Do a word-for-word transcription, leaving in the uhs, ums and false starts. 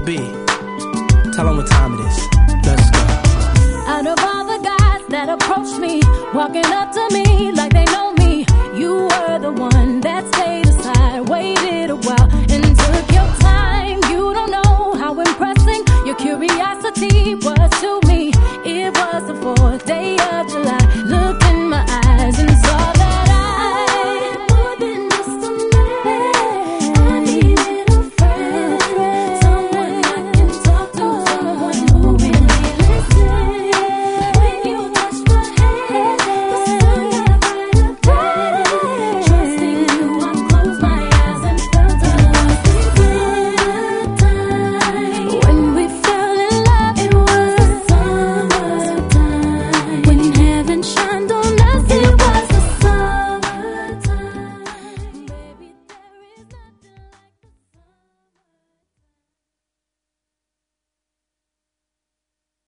B, tell them what time it is. Let's go. Out of all the guys that approached me, walking up to me like they know me, you were the one that stayed